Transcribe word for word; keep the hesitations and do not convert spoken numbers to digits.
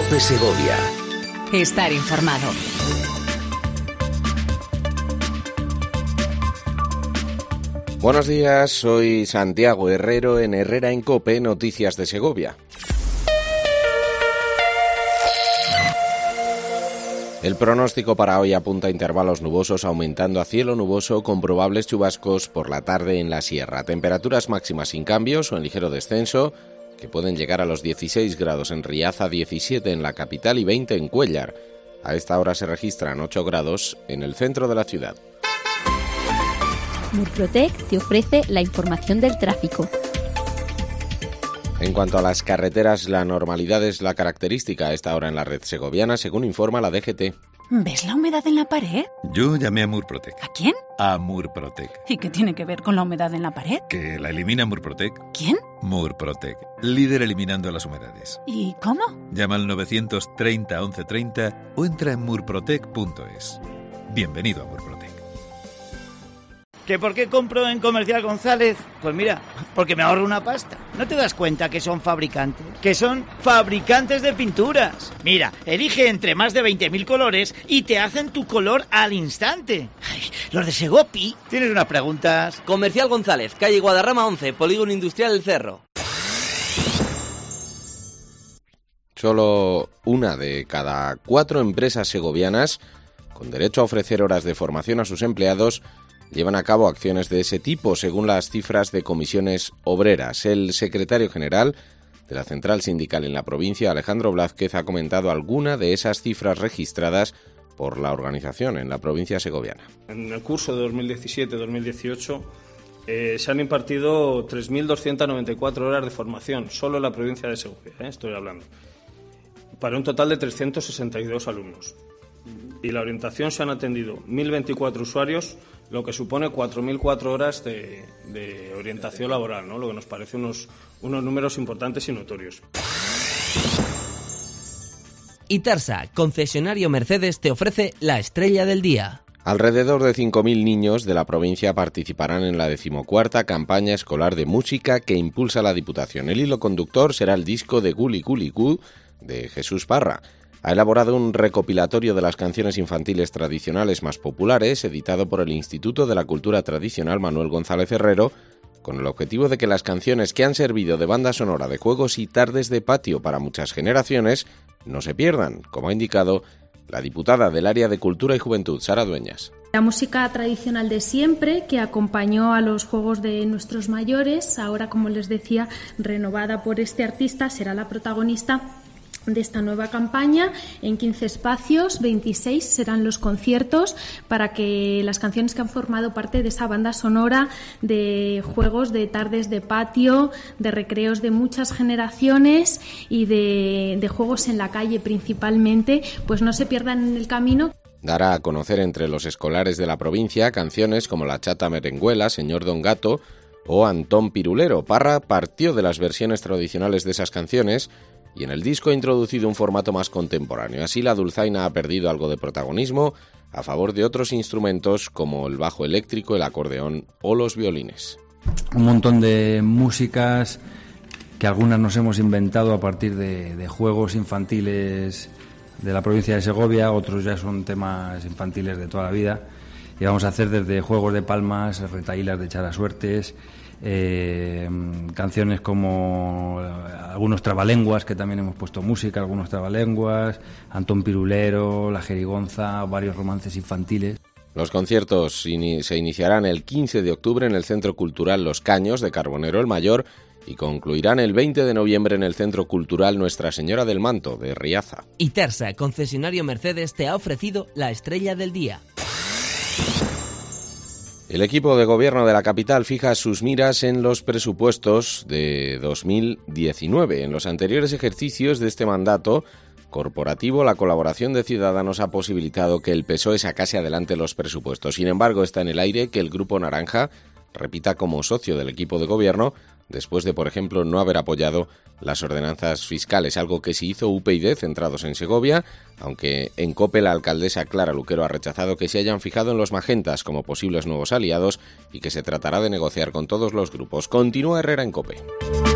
COPE Segovia. Estar informado. Buenos días, soy Santiago Herrero en Herrera en COPE, Noticias de Segovia. El pronóstico para hoy apunta a intervalos nubosos aumentando a cielo nuboso con probables chubascos por la tarde en la sierra. Temperaturas máximas sin cambios o en ligero descenso que pueden llegar a los dieciséis grados en Riaza, diecisiete en la capital y veinte en Cuéllar. A esta hora se registran ocho grados en el centro de la ciudad. Murprotec te ofrece la información del tráfico. En cuanto a las carreteras, la normalidad es la característica a esta hora en la red segoviana, según informa la D G T. ¿Ves la humedad en la pared? Yo llamé a Murprotec. ¿A quién? A Murprotec. ¿Y qué tiene que ver con la humedad en la pared? Que la elimina Murprotec. ¿Quién? Murprotec, líder eliminando las humedades. ¿Y cómo? Llama al novecientos treinta once treinta o entra en murprotec punto es. Bienvenido a Murprotec. ¿Que por qué compro en Comercial González? Pues mira, porque me ahorro una pasta. ¿No te das cuenta que son fabricantes? Que son fabricantes de pinturas. Mira, elige entre más de veinte mil colores y te hacen tu color al instante. Ay, los de Segopi. ¿Tienes unas preguntas? Comercial González, calle Guadarrama once, Polígono Industrial El Cerro. Solo una de cada cuatro empresas segovianas, con derecho a ofrecer horas de formación a sus empleados, llevan a cabo acciones de ese tipo, según las cifras de Comisiones Obreras. El secretario general de la Central Sindical en la provincia, Alejandro Blázquez, ha comentado alguna de esas cifras registradas por la organización en la provincia segoviana. En el curso de dos mil diecisiete dos mil dieciocho eh, se han impartido tres mil doscientas noventa y cuatro horas de formación, solo en la provincia de Segovia, eh, estoy hablando, para un total de trescientos sesenta y dos alumnos. Y la orientación se han atendido mil veinticuatro usuarios, lo que supone cuatro mil cuatro horas de, de orientación laboral, ¿no? Lo que nos parece unos, unos números importantes y notorios. Itarsa, concesionario Mercedes, te ofrece la estrella del día. Alrededor de cinco mil niños de la provincia participarán en la decimocuarta campaña escolar de música que impulsa la Diputación. El hilo conductor será el disco de Guli Guli Gu de Jesús Parra. Ha elaborado un recopilatorio de las canciones infantiles tradicionales más populares, editado por el Instituto de la Cultura Tradicional Manuel González Herrero, con el objetivo de que las canciones que han servido de banda sonora de juegos y tardes de patio para muchas generaciones no se pierdan, como ha indicado la diputada del área de Cultura y Juventud, Sara Dueñas. La música tradicional de siempre, que acompañó a los juegos de nuestros mayores, ahora, como les decía, renovada por este artista, será la protagonista de esta nueva campaña. En quince espacios, veintiséis serán los conciertos para que las canciones que han formado parte de esa banda sonora de juegos, de tardes de patio, de recreos de muchas generaciones y de, de juegos en la calle principalmente, pues no se pierdan en el camino. Dará a conocer entre los escolares de la provincia canciones como La Chata Merenguela, Señor Don Gato o Antón Pirulero. Parra partió de las versiones tradicionales de esas canciones y en el disco ha introducido un formato más contemporáneo. Así la dulzaina ha perdido algo de protagonismo a favor de otros instrumentos como el bajo eléctrico, el acordeón o los violines. Un montón de músicas que algunas nos hemos inventado a partir de, de juegos infantiles de la provincia de Segovia, otros ya son temas infantiles de toda la vida. Y vamos a hacer desde juegos de palmas, retahílas de echar a suertes, Eh, canciones como algunos trabalenguas, que también hemos puesto música, algunos trabalenguas, Antón Pirulero, La Jerigonza, varios romances infantiles. Los conciertos in- se iniciarán el quince de octubre en el Centro Cultural Los Caños de Carbonero el Mayor y concluirán el veinte de noviembre en el Centro Cultural Nuestra Señora del Manto de Riaza. Itarsa, concesionario Mercedes, te ha ofrecido la estrella del día. El equipo de gobierno de la capital fija sus miras en los presupuestos de dos mil diecinueve. En los anteriores ejercicios de este mandato corporativo, la colaboración de Ciudadanos ha posibilitado que el P S O E sacase adelante los presupuestos. Sin embargo, está en el aire que el Grupo Naranja repita como socio del equipo de gobierno después de, por ejemplo, no haber apoyado las ordenanzas fiscales, algo que sí hizo U P YD centrados en Segovia, aunque en COPE la alcaldesa Clara Luquero ha rechazado que se hayan fijado en los magentas como posibles nuevos aliados y que se tratará de negociar con todos los grupos. Continúa Herrera en COPE.